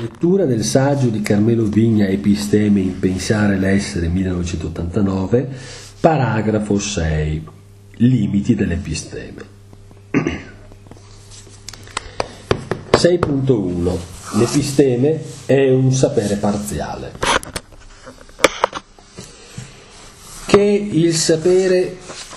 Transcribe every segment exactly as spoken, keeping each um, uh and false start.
Lettura del saggio di Carmelo Vigna Episteme in Pensare l'essere millenovecentottantanove, paragrafo sei. Limiti dell'episteme. sei punto uno. L'episteme è un sapere parziale. Che il sapere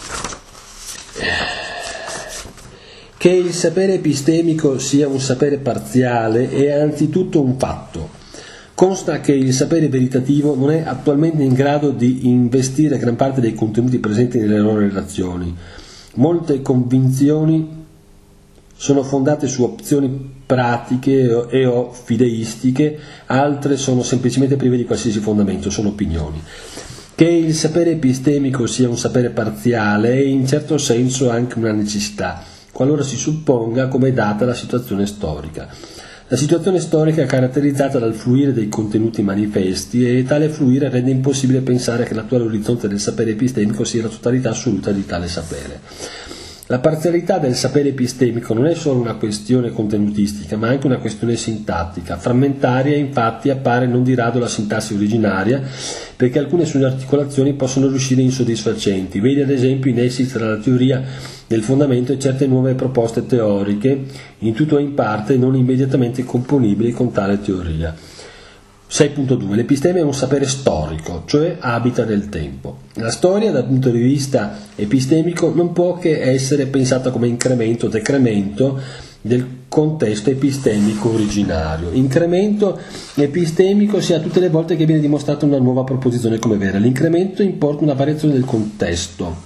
Che il sapere epistemico sia un sapere parziale è anzitutto un fatto. Consta che il sapere veritativo non è attualmente in grado di investire gran parte dei contenuti presenti nelle loro relazioni. Molte convinzioni sono fondate su opzioni pratiche e o fideistiche, altre sono semplicemente prive di qualsiasi fondamento, sono opinioni. Che il sapere epistemico sia un sapere parziale è in certo senso anche una necessità, qualora si supponga come data la situazione storica. La situazione storica è caratterizzata dal fluire dei contenuti manifesti e tale fluire rende impossibile pensare che l'attuale orizzonte del sapere epistemico sia la totalità assoluta di tale sapere. La parzialità del sapere epistemico non è solo una questione contenutistica, ma anche una questione sintattica. Frammentaria, infatti, appare non di rado la sintassi originaria, perché alcune sue articolazioni possono riuscire insoddisfacenti. Vedi ad esempio i nessi tra la teoria del fondamento e certe nuove proposte teoriche, in tutto o in parte non immediatamente componibili con tale teoria. sei punto due. L'episteme è un sapere storico, cioè abita nel tempo. La storia, dal punto di vista epistemico, non può che essere pensata come incremento o decremento del contesto epistemico originario. Incremento epistemico si ha tutte le volte che viene dimostrata una nuova proposizione come vera. L'incremento importa una variazione del contesto.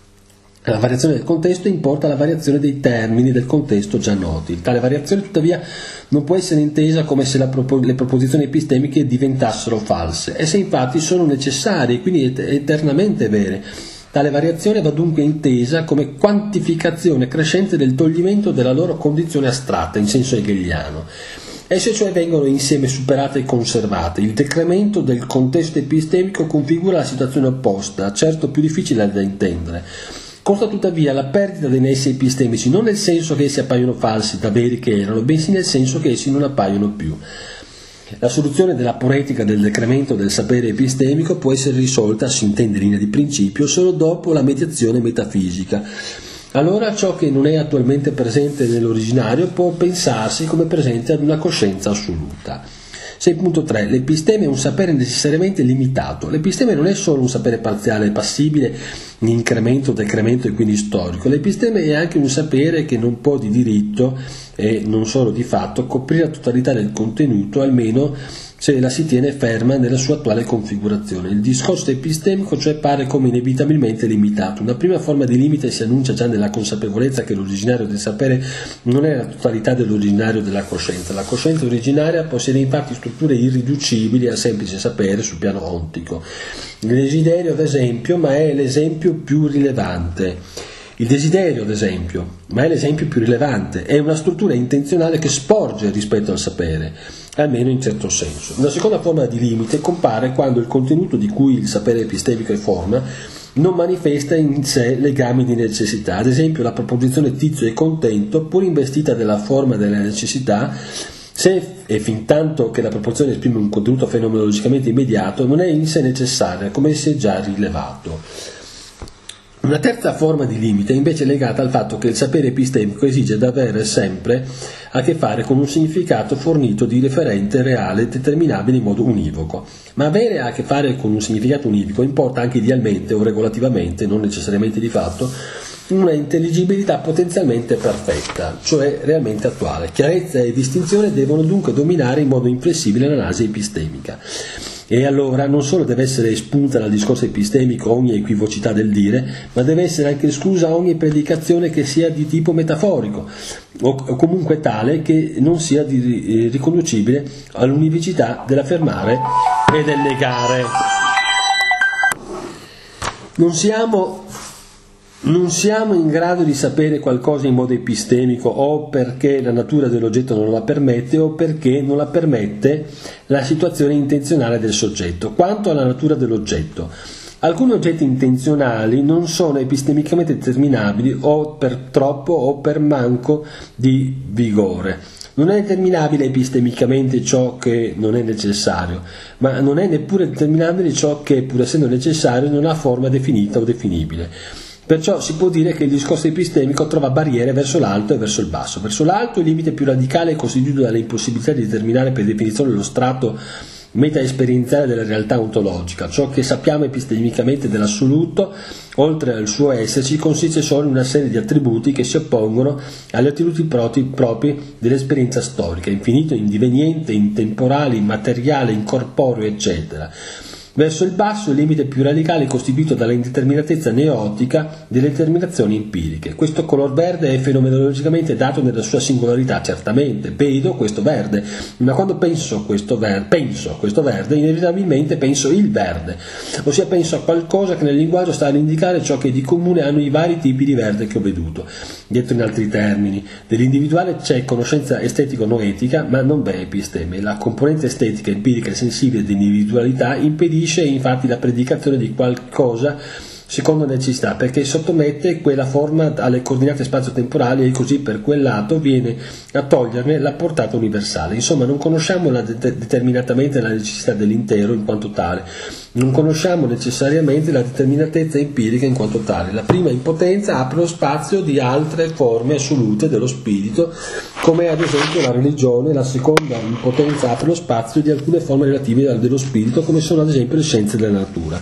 La variazione del contesto importa la variazione dei termini del contesto già noti. Tale variazione, tuttavia, non può essere intesa come se la propo- le proposizioni epistemiche diventassero false. Esse infatti sono necessarie e quindi et- eternamente vere. Tale variazione va dunque intesa come quantificazione crescente del toglimento della loro condizione astratta, in senso hegeliano. Esse cioè vengono insieme superate e conservate. Il decremento del contesto epistemico configura la situazione opposta, certo più difficile da intendere. Consta tuttavia la perdita dei nessi epistemici non nel senso che essi appaiono falsi da veri che erano, bensì nel senso che essi non appaiono più. La soluzione della poetica del decremento del sapere epistemico può essere risolta, si intende in linea di principio, solo dopo la mediazione metafisica. Allora ciò che non è attualmente presente nell'originario può pensarsi come presente ad una coscienza assoluta. sei punto tre. L'episteme è un sapere necessariamente limitato. L'episteme non è solo un sapere parziale e passibile di incremento, decremento e quindi storico. L'episteme è anche un sapere che non può di diritto e non solo di fatto coprire la totalità del contenuto, almeno se la si tiene ferma nella sua attuale configurazione. Il discorso epistemico cioè pare come inevitabilmente limitato. Una prima forma di limite si annuncia già nella consapevolezza che l'originario del sapere non è la totalità dell'originario della coscienza. La coscienza originaria possiede infatti strutture irriducibili al semplice sapere sul piano ontico. Il desiderio, ad esempio, ma è l'esempio più rilevante. Il desiderio, ad esempio, ma è l'esempio più rilevante, è una struttura intenzionale che sporge rispetto al sapere, almeno in certo senso. Una seconda forma di limite compare quando il contenuto di cui il sapere epistemico è forma non manifesta in sé legami di necessità. Ad esempio, la proposizione tizio è contento, pur investita della forma della necessità, se e fin tanto che la proposizione esprime un contenuto fenomenologicamente immediato, non è in sé necessaria, come si è già rilevato. Una terza forma di limite è invece legata al fatto che il sapere epistemico esige di avere sempre a che fare con un significato fornito di referente reale determinabile in modo univoco. Ma avere a che fare con un significato univoco importa anche idealmente o regolativamente, non necessariamente di fatto, una intelligibilità potenzialmente perfetta, cioè realmente attuale. Chiarezza e distinzione devono dunque dominare in modo inflessibile l'analisi epistemica. E allora non solo deve essere espunta dal discorso epistemico ogni equivocità del dire, ma deve essere anche esclusa ogni predicazione che sia di tipo metaforico, o comunque tale che non sia di, riconducibile all'univocità dell'affermare e del negare. Non siamo... Non siamo in grado di sapere qualcosa in modo epistemico o perché la natura dell'oggetto non la permette o perché non la permette la situazione intenzionale del soggetto. Quanto alla natura dell'oggetto, Alcuni oggetti intenzionali non sono epistemicamente determinabili o per troppo o per manco di vigore. Non è determinabile epistemicamente ciò che non è necessario, ma non è neppure determinabile ciò che, pur essendo necessario, non ha forma definita o definibile. Perciò si può dire che il discorso epistemico trova barriere verso l'alto e verso il basso. Verso l'alto il limite più radicale è costituito dall'impossibilità di determinare per definizione lo strato metaesperienziale della realtà ontologica. Ciò che sappiamo epistemicamente dell'assoluto, oltre al suo esserci, consiste solo in una serie di attributi che si oppongono agli attributi propri dell'esperienza storica: infinito, indiveniente, intemporale, immateriale, incorporeo, eccetera. Verso il basso il limite più radicale è costituito dalla indeterminatezza neotica delle determinazioni empiriche. Questo color verde è fenomenologicamente dato nella sua singolarità, certamente, vedo questo verde, ma quando penso questo, ver- penso questo verde, inevitabilmente penso il verde, ossia penso a qualcosa che nel linguaggio sta ad indicare ciò che di comune hanno i vari tipi di verde che ho veduto. Detto in altri termini, dell'individuale c'è conoscenza estetico-noetica, ma non v'è episteme. La componente estetica, empirica e sensibile dell'individualità impedisce infatti la predicazione di qualcosa secondo necessità, perché sottomette quella forma alle coordinate spazio-temporali e così per quel lato viene a toglierne la portata universale. Insomma, non conosciamo la det- determinatamente la necessità dell'intero in quanto tale, non conosciamo necessariamente la determinatezza empirica in quanto tale. La prima impotenza apre lo spazio di altre forme assolute dello spirito, come ad esempio la religione. La seconda impotenza apre lo spazio di alcune forme relative dello spirito, come sono ad esempio le scienze della natura.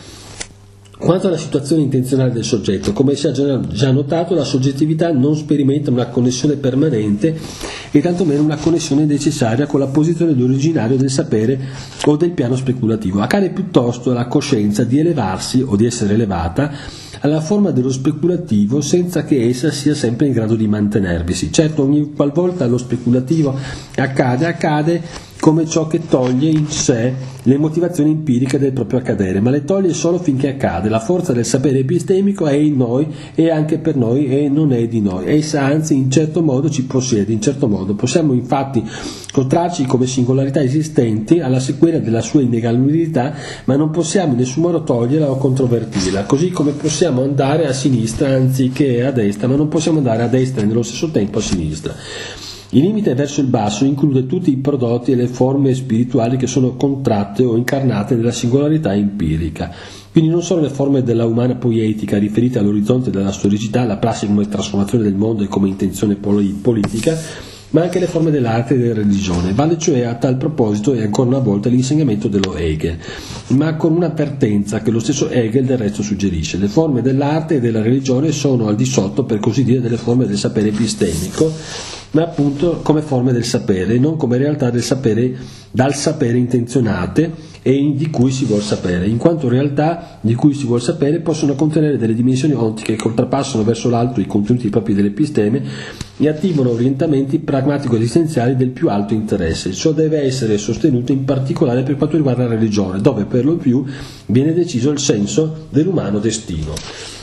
Quanto alla situazione intenzionale del soggetto, come si è già notato, la soggettività non sperimenta una connessione permanente e tantomeno una connessione necessaria con la posizione originaria del sapere o del piano speculativo. Accade piuttosto alla coscienza di elevarsi o di essere elevata alla forma dello speculativo senza che essa sia sempre in grado di mantenervisi. Certo, ogni qualvolta lo speculativo accade, accade come ciò che toglie in sé le motivazioni empiriche del proprio accadere, ma le toglie solo finché accade. La forza del sapere epistemico è in noi e anche per noi e non è di noi. Essa anzi in certo modo ci possiede, in certo modo. Possiamo infatti sottrarci come singolarità esistenti alla sequela della sua innegabilità, ma non possiamo in nessun modo toglierla o controvertirla, così come possiamo andare a sinistra anziché a destra, ma non possiamo andare a destra e nello stesso tempo a sinistra. Il limite verso il basso include tutti i prodotti e le forme spirituali che sono contratte o incarnate nella singolarità empirica. Quindi non solo le forme della umana poietica riferite all'orizzonte della storicità, la prassi come trasformazione del mondo e come intenzione politica, ma anche le forme dell'arte e della religione. Vale cioè a tal proposito e ancora una volta l'insegnamento dello Hegel, ma con un'avvertenza che lo stesso Hegel del resto suggerisce. Le forme dell'arte e della religione sono al di sotto, per così dire, delle forme del sapere epistemico, ma appunto come forme del sapere, non come realtà del sapere, dal sapere intenzionate e di cui si vuol sapere, in quanto realtà di cui si vuol sapere possono contenere delle dimensioni ontiche che oltrepassano verso l'alto i contenuti propri dell'episteme e attivano orientamenti pragmatico-esistenziali del più alto interesse. Ciò deve essere sostenuto in particolare per quanto riguarda la religione, dove per lo più viene deciso il senso dell'umano destino.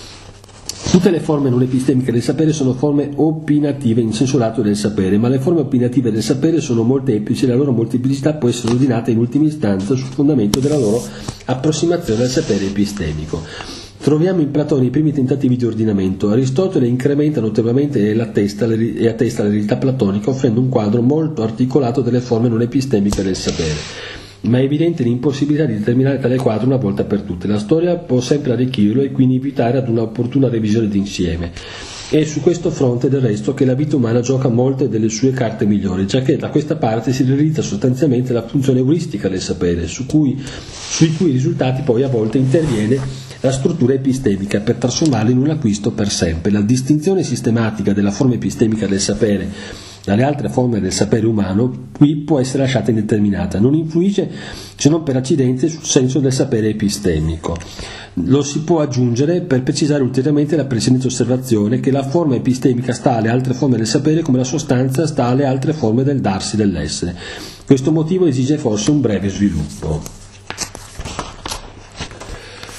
Tutte le forme non epistemiche del sapere sono forme opinative in senso lato del sapere, ma le forme opinative del sapere sono molteplici e la loro molteplicità può essere ordinata in ultima istanza sul fondamento della loro approssimazione al sapere epistemico. Troviamo in Platone i primi tentativi di ordinamento. Aristotele incrementa notevolmente e attesta la realtà platonica, offrendo un quadro molto articolato delle forme non epistemiche del sapere. Ma è evidente l'impossibilità di determinare tale quadro una volta per tutte. La storia può sempre arricchirlo e quindi invitare ad una opportuna revisione d'insieme. È su questo fronte del resto che la vita umana gioca molte delle sue carte migliori, giacché da questa parte si realizza sostanzialmente la funzione euristica del sapere, su cui, sui cui risultati poi a volte interviene la struttura epistemica per trasformarla in un acquisto per sempre. La distinzione sistematica della forma epistemica del sapere dalle altre forme del sapere umano qui può essere lasciata indeterminata, non influisce se non per accidente sul senso del sapere epistemico. Lo si può aggiungere per precisare ulteriormente la precedente osservazione che la forma epistemica sta alle altre forme del sapere come la sostanza sta alle altre forme del darsi dell'essere. Questo motivo esige forse un breve sviluppo.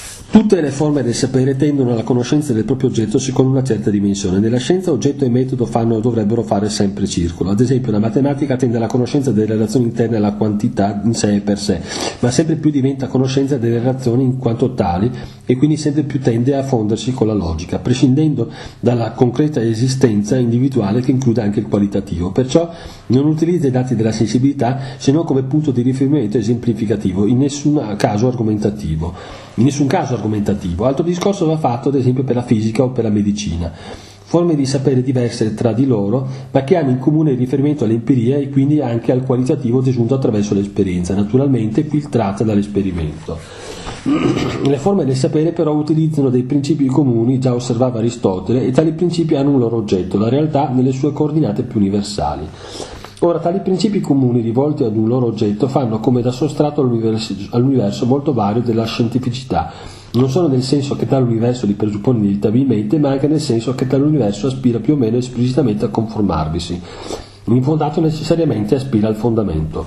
Tutte le forme del sapere tendono alla conoscenza del proprio oggetto secondo una certa dimensione. Nella scienza oggetto e metodo fanno o dovrebbero fare sempre circolo. Ad esempio la matematica tende alla conoscenza delle relazioni interne alla quantità in sé e per sé, ma sempre più diventa conoscenza delle relazioni in quanto tali e quindi sempre più tende a fondersi con la logica, prescindendo dalla concreta esistenza individuale che include anche il qualitativo. Perciò non utilizza i dati della sensibilità se non come punto di riferimento esemplificativo, in nessun caso argomentativo. In nessun caso argomentativo. Altro discorso va fatto ad esempio per la fisica o per la medicina. Forme di sapere diverse tra di loro, ma che hanno in comune il riferimento all'empiria e quindi anche al qualitativo desunto attraverso l'esperienza, naturalmente filtrata dall'esperimento. Le forme del sapere però utilizzano dei principi comuni, già osservava Aristotele, e tali principi hanno un loro oggetto, la realtà nelle sue coordinate più universali. Ora, tali principi comuni rivolti ad un loro oggetto fanno come da sostrato all'universo, all'universo molto vario della scientificità, non solo nel senso che tale universo li presuppone inevitabilmente, ma anche nel senso che tale universo aspira più o meno esplicitamente a conformarvisi. L'infondato necessariamente aspira al fondamento.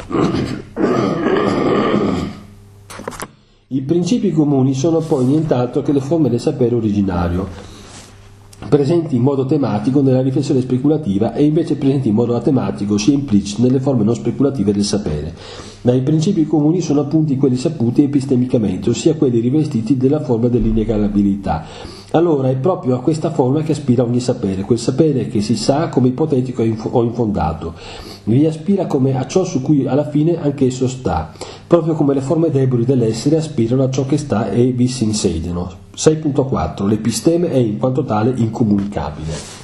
I principi comuni sono poi nient'altro che le forme del sapere originario, presenti in modo tematico nella riflessione speculativa e invece presenti in modo atematico, sia impliciti nelle forme non speculative del sapere. Ma i principi comuni sono appunto quelli saputi epistemicamente, ossia quelli rivestiti della forma dell'innegabilità. Allora è proprio a questa forma che aspira ogni sapere, quel sapere che si sa come ipotetico o infondato. Vi aspira come a ciò su cui alla fine anch'esso sta, proprio come le forme deboli dell'essere aspirano a ciò che sta e vi si insediano. sei punto quattro. L'episteme è in quanto tale incomunicabile.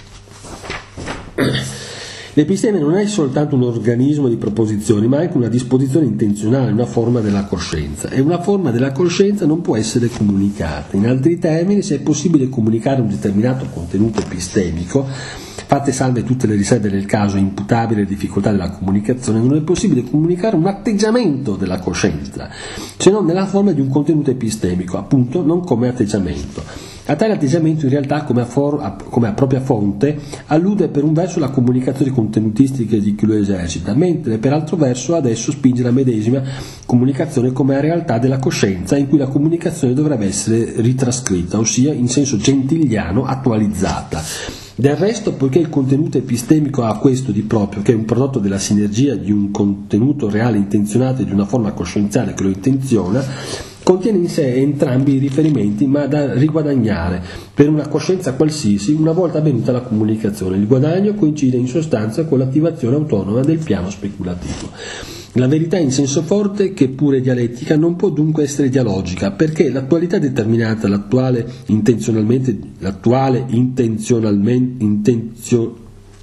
L'episteme non è soltanto un organismo di proposizioni, ma anche una disposizione intenzionale, una forma della coscienza. E una forma della coscienza non può essere comunicata. In altri termini, se è possibile comunicare un determinato contenuto epistemico, fatte salve tutte le riserve del caso e imputabili le difficoltà della comunicazione, non è possibile comunicare un atteggiamento della coscienza, se non nella forma di un contenuto epistemico, appunto non come atteggiamento. A tale atteggiamento in realtà come a, for- a, come a propria fonte allude per un verso la comunicazione contenutistica di chi lo esercita, mentre per altro verso adesso spinge la medesima comunicazione come a realtà della coscienza in cui la comunicazione dovrebbe essere ritrascritta, ossia in senso gentiliano attualizzata. Del resto, poiché il contenuto epistemico ha questo di proprio, che è un prodotto della sinergia di un contenuto reale intenzionato e di una forma coscienziale che lo intenziona, contiene in sé entrambi i riferimenti, ma da riguadagnare per una coscienza qualsiasi una volta avvenuta la comunicazione. Il guadagno coincide in sostanza con l'attivazione autonoma del piano speculativo. La verità in senso forte, che pure dialettica, non può dunque essere dialogica, perché l'attualità determinata, l'attuale intenzionalmente, l'attuale intenzionalmente, intenzio,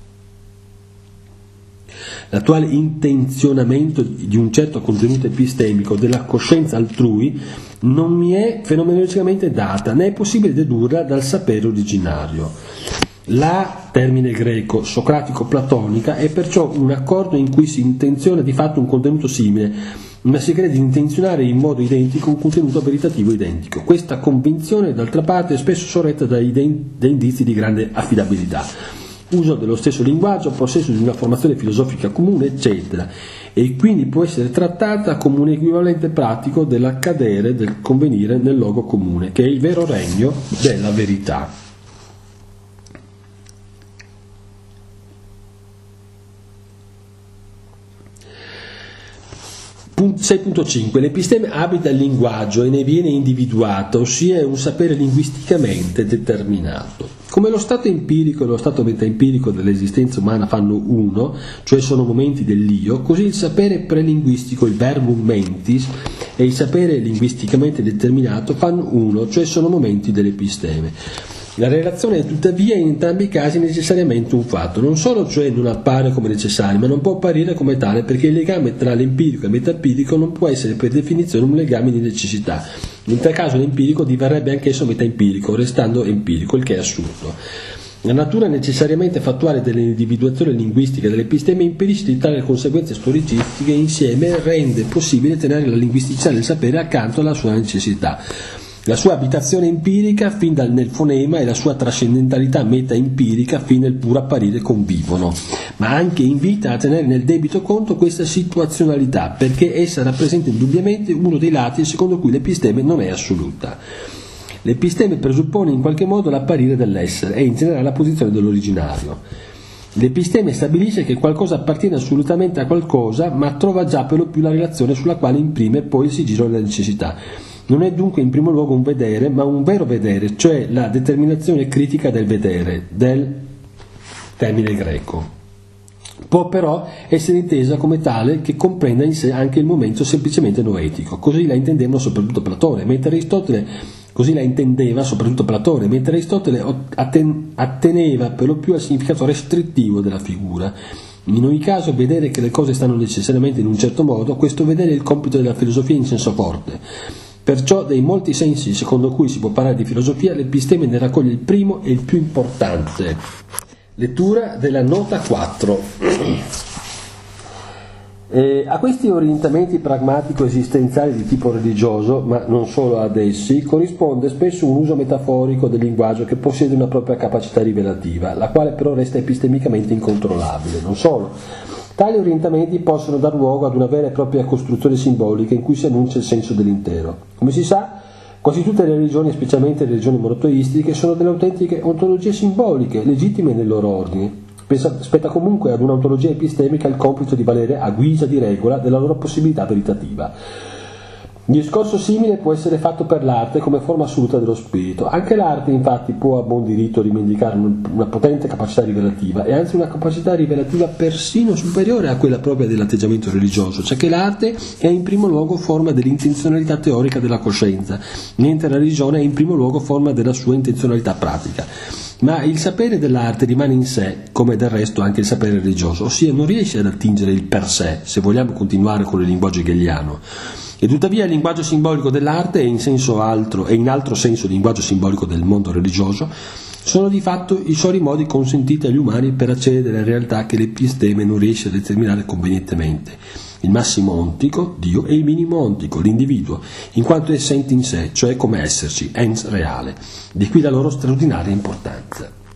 l'attuale intenzionamento di un certo contenuto epistemico della coscienza altrui non mi è fenomenologicamente data, né è possibile dedurla dal sapere originario. La, termine greco, socratico-platonica, è perciò un accordo in cui si intenziona di fatto un contenuto simile, ma si crede di intenzionare in modo identico un contenuto veritativo identico. Questa convinzione, d'altra parte, è spesso sorretta da, ident- da indizi di grande affidabilità. Uso dello stesso linguaggio, possesso di una formazione filosofica comune, eccetera, e quindi può essere trattata come un equivalente pratico dell'accadere, del convenire nel logo comune, che è il vero regno della verità. sei punto cinque. L'episteme abita il linguaggio e ne viene individuato, ossia è un sapere linguisticamente determinato. Come lo stato empirico e lo stato metaempirico dell'esistenza umana fanno uno, cioè sono momenti dell'io, così il sapere prelinguistico, il verbum mentis, e il sapere linguisticamente determinato fanno uno, cioè sono momenti dell'episteme. La relazione è tuttavia in entrambi i casi necessariamente un fatto, non solo cioè non appare come necessario, ma non può apparire come tale, perché il legame tra l'empirico e il metaempirico non può essere per definizione un legame di necessità. In tal caso l'empirico diverrebbe anch'esso metaempirico, restando empirico, il che è assurdo. La natura necessariamente fattuale dell'individuazione linguistica dell'episteme impedisce di tali conseguenze storicistiche insieme rende possibile tenere la linguisticità del sapere accanto alla sua necessità. La sua abitazione empirica fin dal nel fonema e la sua trascendentalità metaempirica fin nel puro apparire convivono, ma anche invita a tenere nel debito conto questa situazionalità, perché essa rappresenta indubbiamente uno dei lati secondo cui l'episteme non è assoluta. L'episteme presuppone in qualche modo l'apparire dell'essere e in generale la posizione dell'originario. L'episteme stabilisce che qualcosa appartiene assolutamente a qualcosa, ma trova già per lo più la relazione sulla quale imprime poi il sigillo della necessità. Non è dunque in primo luogo un vedere, ma un vero vedere, cioè la determinazione critica del vedere, del termine greco. Può però essere intesa come tale che comprenda in sé anche il momento semplicemente noetico, così la intendevano soprattutto Platone, mentre Aristotele, così la intendeva soprattutto Platone, mentre Aristotele atten- atteneva per lo più al significato restrittivo della figura. In ogni caso, vedere che le cose stanno necessariamente in un certo modo, questo vedere è il compito della filosofia in senso forte. Perciò, dei molti sensi secondo cui si può parlare di filosofia, l'episteme ne raccoglie il primo e il più importante. Lettura della nota quattro. E a questi orientamenti pragmatico-esistenziali di tipo religioso, ma non solo ad essi, corrisponde spesso un uso metaforico del linguaggio che possiede una propria capacità rivelativa, la quale però resta epistemicamente incontrollabile. Non solo. Tali orientamenti possono dar luogo ad una vera e propria costruzione simbolica in cui si annuncia il senso dell'intero. Come si sa, quasi tutte le religioni, specialmente le religioni monoteistiche, sono delle autentiche ontologie simboliche, legittime nel loro ordine. Spetta comunque ad un'ontologia epistemica il compito di valere a guisa di regola della loro possibilità veritativa. Il discorso simile può essere fatto per l'arte come forma assoluta dello spirito. Anche l'arte, infatti, può a buon diritto rivendicare una potente capacità rivelativa, e anzi una capacità rivelativa persino superiore a quella propria dell'atteggiamento religioso, cioè che l'arte è in primo luogo forma dell'intenzionalità teorica della coscienza, mentre la religione è in primo luogo forma della sua intenzionalità pratica. Ma il sapere dell'arte rimane in sé, come del resto anche il sapere religioso, ossia non riesce ad attingere il per sé, se vogliamo continuare con il linguaggio hegeliano. E tuttavia il linguaggio simbolico dell'arte, e in senso altro, e in altro senso il linguaggio simbolico del mondo religioso, sono di fatto i soli modi consentiti agli umani per accedere alla realtà che l'episteme non riesce a determinare convenientemente. Il massimo ontico, Dio, e il minimo ontico, l'individuo, in quanto essente in sé, cioè come esserci, ens reale. Di qui la loro straordinaria importanza.